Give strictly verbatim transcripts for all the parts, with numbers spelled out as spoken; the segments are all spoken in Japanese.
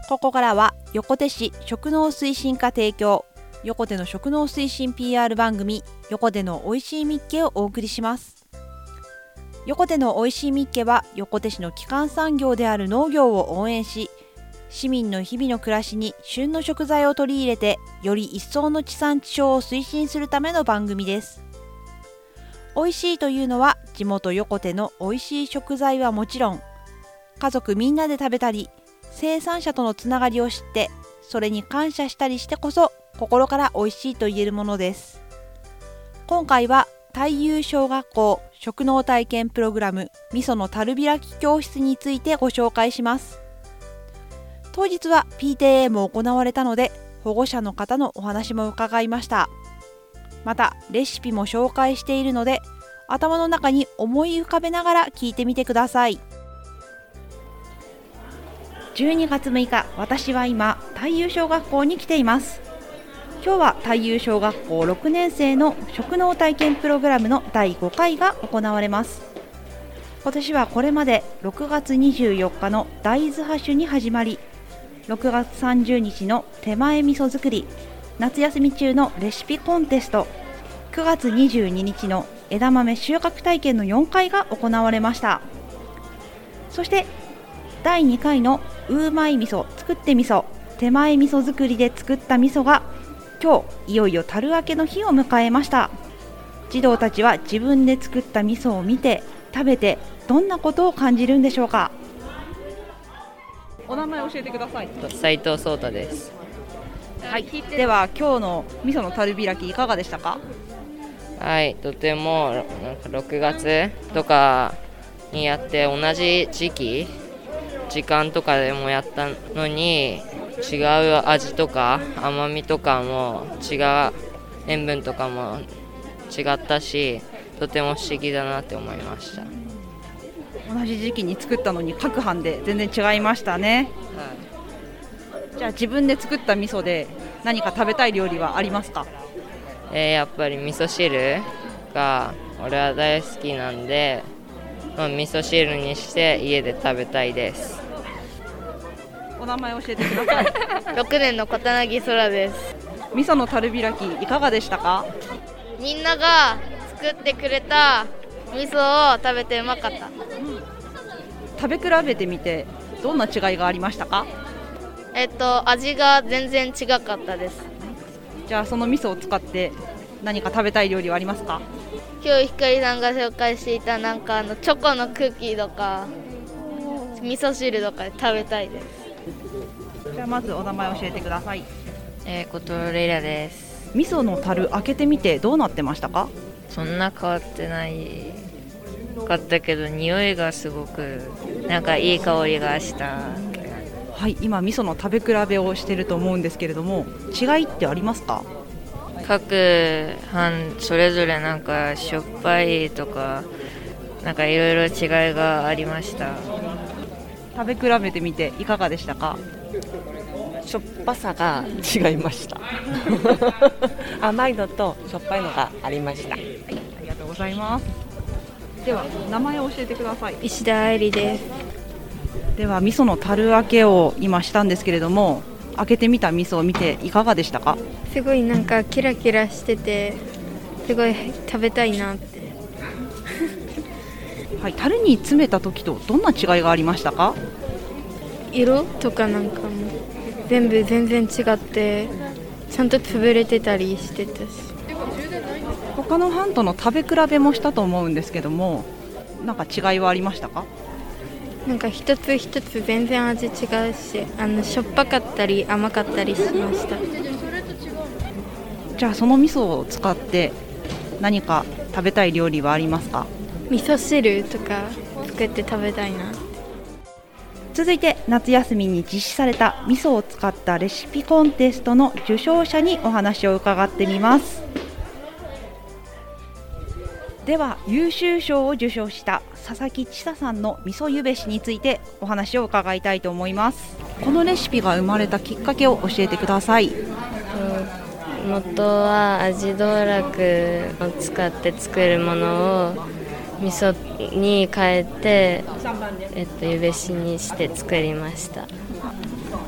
ここからは横手市食農推進課提供、横手の食農推進 ピーアール 番組、横手のおいしいみっけをお送りします。横手のおいしいみっけは、横手市の基幹産業である農業を応援し、市民の日々の暮らしに旬の食材を取り入れて、より一層の地産地消を推進するための番組です。おいしいというのは、地元横手のおいしい食材はもちろん、家族みんなで食べたり、生産者とのつながりを知って、それに感謝したりしてこそ、心からおいしいと言えるものです。今回は太遊小学校食農体験プログラム味噌の樽開き教室についてご紹介します。当日は ピーティーエー も行われたので、保護者の方のお話も伺いました。またレシピも紹介しているので、頭の中に思い浮かべながら聞いてみてください。じゅうにがつむいか、私は今太遊小学校に来ています。今日は太遊小学校ろくねんせいの食農体験プログラムのだいごかいが行われます。今年はこれまでろくがつにじゅうよっかの大豆ハッシュに始まり、ろくがつさんじゅうにちの手前味噌作り、夏休み中のレシピコンテスト、くがつにじゅうににちの枝豆収穫体験のよんかいが行われました。そしてだいにかいのうーまい味噌作って味噌、手前味噌作りで作った味噌が今日いよいよ樽開けの日を迎えました。児童たちは自分で作った味噌を見て食べて、どんなことを感じるんでしょうか。お名前教えてください。 斉藤壮太です。 はい、では今日の味噌の樽開きいかがでしたか。 はい、とてもなんかろくがつとかにやって、同じ時期時間とかでもやったのに、違う味とか甘みとかも違う、塩分とかも違ったし、とても不思議だなって思いました。 同じ時期に作ったのに各班で全然違いましたね。はい、じゃあ自分で作った味噌で何か食べたい料理はありますか。 えー、やっぱり味噌汁が俺は大好きなんで、まあ、味噌汁にして家で食べたいです。 お名前教えてください。 ろくねんの小柳空です。 味噌の樽開きいかがでしたか。 みんなが作ってくれた味噌を食べてうまかった。うん、 食べ比べてみてどんな違いがありましたか。 えっと味が全然違かったです。 じゃあその味噌を使って何か食べたい料理はありますか。 今日ひかりさんが紹介していたなんかあのチョコのクッキーとか味噌汁とかで食べたいです。 じゃあまずお名前教えてください。 えー、ことレイラです。 味噌の樽開けてみてどうなってましたか。 そんな変わってないかったけど、匂いがすごくなんかいい香りがした。 はい、今味噌の食べ比べをしていると思うんですけれども、違いってありますか。 各班それぞれなんかしょっぱいとかなんかいろいろ違いがありました。 食べ比べてみていかがでしたか。 しょっぱさが違いました甘いのとしょっぱいのがありました。はい、 ありがとうございます。では名前を教えてください。 石田愛理です。 では味噌の樽開けを今したんですけれども、開けてみた味噌を見ていかがでしたか。 すごいなんかキラキラしてて、すごい食べたいなってはい、樽に詰めた時とどんな違いがありましたか。 色とかなんかも全部全然違って、ちゃんと潰れてたりしてたし、 他の班との食べ比べもしたと思うんですけども、なんか違いはありましたか。 なんか一つ一つ全然味違うし、あのしょっぱかったり甘かったりしました。 じゃあその味噌を使って何か食べたい料理はありますか。 味噌汁とか作って食べたいな。 続いて夏休みに実施された味噌を使ったレシピコンテストの受賞者にお話を伺ってみます。では優秀賞を受賞した佐々木千沙さんの味噌ゆべしについてお話を伺いたいと思います。このレシピが生まれたきっかけを教えてください。 元は味道楽を使って作るものを味噌に変えて、えっと、ゆべしにして作りました。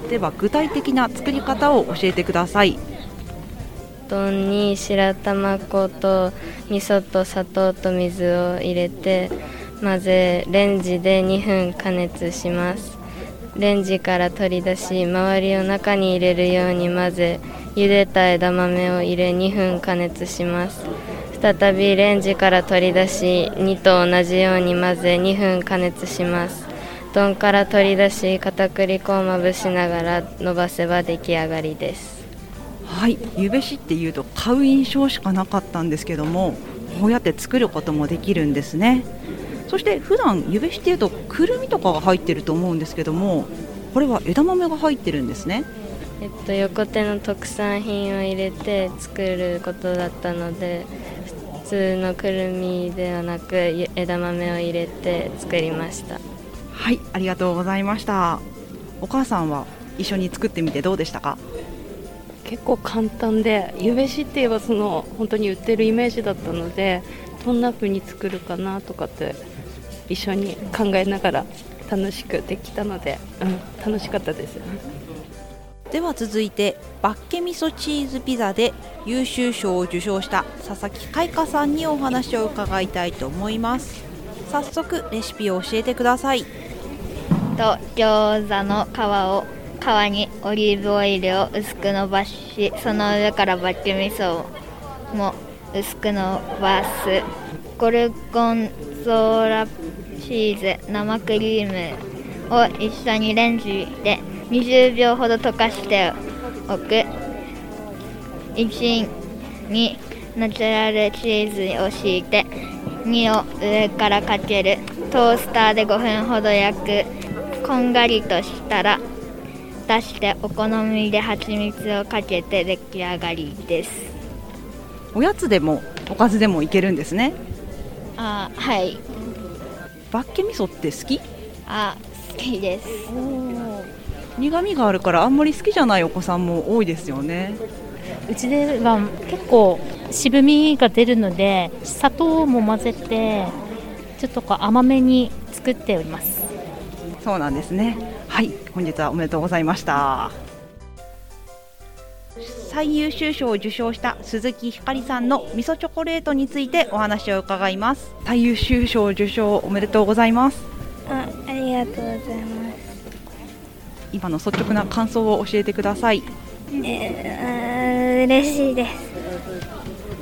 では具体的な作り方を教えてください。 うどんに白玉粉と味噌と砂糖と水を入れて混ぜ、レンジでにふん加熱します。レンジから取り出し、周りを中に入れるように混ぜ、茹でた枝豆を入れにふん加熱します。再びレンジから取り出し、にと同じように混ぜにふん加熱します。丼から取り出し、片栗粉をまぶしながら伸ばせば出来上がりです。 はい、湯べしっていうと買う印象しかなかったんですけども、こうやって作ることもできるんですね。そして普段湯べしっていうとくるみとかが入ってると思うんですけども、これは枝豆が入ってるんですね。 えっと、横手の特産品を入れて作ることだったので、普通のくるみではなく枝豆を入れて作りました。 はい、ありがとうございました。お母さんは一緒に作ってみてどうでしたか？ 結構簡単で、湯べしって言えばその本当に売ってるイメージだったので、どんな風に作るかなとかって一緒に考えながら楽しくできたので、うん、楽しかったです。 では続いてバッケ味噌チーズピザで優秀賞を受賞した佐々木海香さんにお話を伺いたいと思います。早速レシピを教えてください。 と餃子の皮を皮にオリーブオイルを薄く伸ばし、その上からバッケ味噌も薄く伸ばす。ゴルゴンゾーラチーズ、生クリームを一緒にレンジでにじゅうびょうほど溶かしておく。いちにナチュラルチーズを敷いて、にを上からかける。トースターでごふんほど焼く。こんがりとしたら出してお好みで蜂蜜をかけて出来上がりです。 おやつでもおかずでもいけるんですね。 あ、はい。 バッケ味噌って好き？ あ、好きです。 苦味があるからあんまり好きじゃないお子さんも多いですよね。 うちでは結構渋みが出るので、砂糖も混ぜてちょっとこう甘めに作っております。 そうなんですね。はい、本日はおめでとうございました。最優秀賞を受賞した鈴木ひかりさんの味噌チョコレートについてお話を伺います。最優秀賞受賞おめでとうございます。 あ、ありがとうございます。 今の率直な感想を教えてください。 えー、嬉しいです。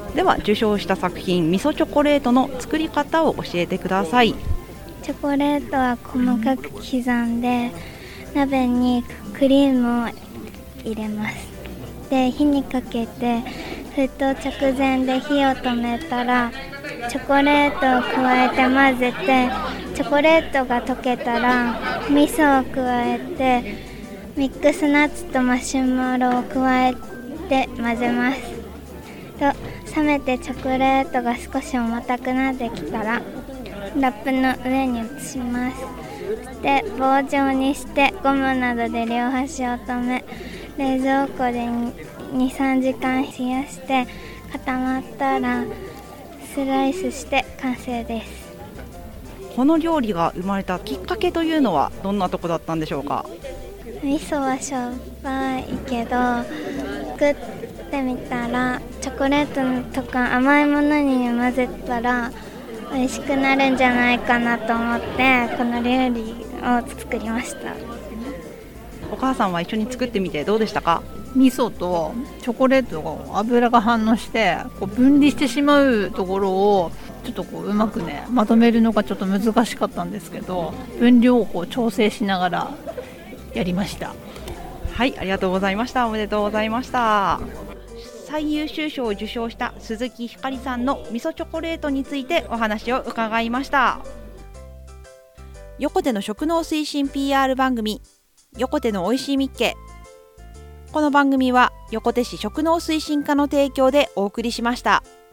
では受賞した作品味噌チョコレートの作り方を教えてください。 チョコレートは細かく刻んで鍋にクリームを入れます。で、火にかけて沸騰直前で火を止めたらチョコレートを加えて混ぜて、チョコレートが溶けたら味噌を加えてミックスナッツとマシュマロを加えて混ぜます。と冷めてチョコレートが少し重たくなってきたらラップの上に移します。で、棒状にしてゴムなどで両端を留め、冷蔵庫でに、さんじかん冷やして固まったらスライスして完成です。 この料理が生まれたきっかけというのはどんなとこだったんでしょうか？ 味噌はしょっぱいけど作ってみたらチョコレートとか甘いものに混ぜたら美味しくなるんじゃないかなと思ってこの料理を作りました。 お母さんは一緒に作ってみてどうでしたか？ 味噌とチョコレートが油が反応してこう分離してしまうところをちょっとこううまくねまとめるのがちょっと難しかったんですけど、分量をこう調整しながらやりました。 はい、ありがとうございました。おめでとうございました。最優秀賞を受賞した鈴木ひかりさんの味噌チョコレートについてお話を伺いました。横手の食農推進 ピーアール 番組、横手のおいしいみっけ。この番組は横手市食農推進課の提供でお送りしました。